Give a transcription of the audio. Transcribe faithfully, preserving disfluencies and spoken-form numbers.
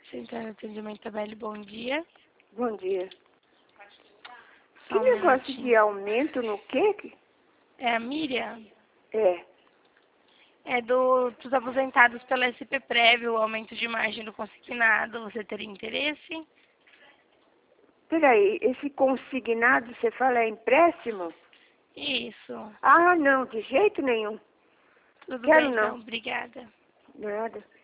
Central de Atendimento Abelli, bom dia. Bom dia. Só Que um negócio minutinho. de aumento no quê? que- É a Miriam? É. É do, dos aposentados pela S P Prévio, o aumento de margem do consignado. Você teria interesse? Peraí, esse consignado, você fala, é empréstimo? Isso. Ah, não, de jeito nenhum. Tudo Quero bem, não. então. Obrigada. Nada.